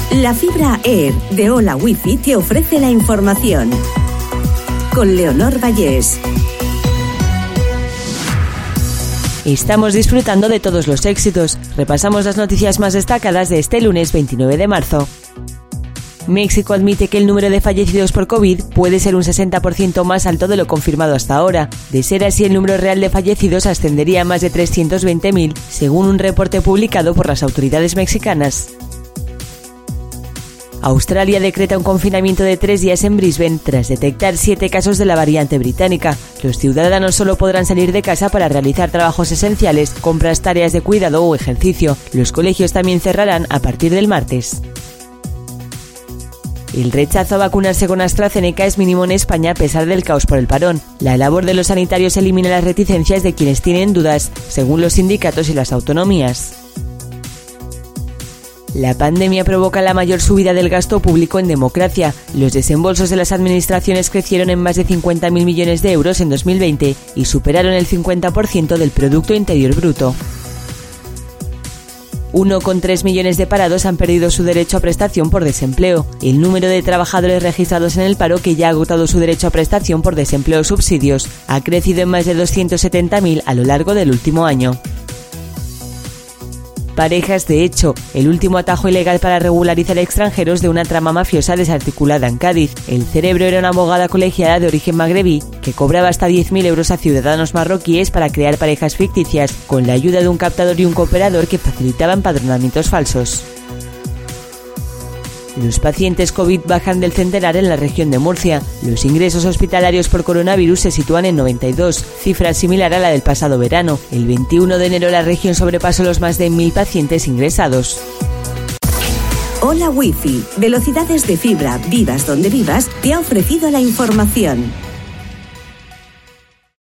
La fibra Air de Hola Wifi te ofrece la información. Con Leonor Vallés. Estamos disfrutando de todos los éxitos. Repasamos las noticias más destacadas de este lunes 29 de marzo. México admite que el número de fallecidos por COVID puede ser un 60% más alto de lo confirmado hasta ahora. De ser así, el número real de fallecidos ascendería a más de 320.000, según un reporte publicado por las autoridades mexicanas. Australia decreta un confinamiento de 3 días en Brisbane tras detectar 7 casos de la variante británica. Los ciudadanos solo podrán salir de casa para realizar trabajos esenciales, compras, tareas de cuidado o ejercicio. Los colegios también cerrarán a partir del martes. El rechazo a vacunarse con AstraZeneca es mínimo en España a pesar del caos por el parón. La labor de los sanitarios elimina las reticencias de quienes tienen dudas, según los sindicatos y las autonomías. La pandemia provoca la mayor subida del gasto público en democracia. Los desembolsos de las administraciones crecieron en más de 50.000 millones de euros en 2020 y superaron el 50% del Producto Interior Bruto. 1,3 millones de parados han perdido su derecho a prestación por desempleo. El número de trabajadores registrados en el paro que ya ha agotado su derecho a prestación por desempleo o subsidios ha crecido en más de 270.000 a lo largo del último año. Parejas de hecho, el último atajo ilegal para regularizar extranjeros de una trama mafiosa desarticulada en Cádiz. El cerebro era una abogada colegiada de origen magrebí que cobraba hasta 10.000 euros a ciudadanos marroquíes para crear parejas ficticias con la ayuda de un captador y un cooperador que facilitaba empadronamientos falsos. Los pacientes COVID bajan del centenar en la región de Murcia. Los ingresos hospitalarios por coronavirus se sitúan en 92, cifra similar a la del pasado verano. El 21 de enero la región sobrepasó los más de 1.000 pacientes ingresados. Hola Wifi, velocidades de fibra, vivas donde vivas, te ha ofrecido la información.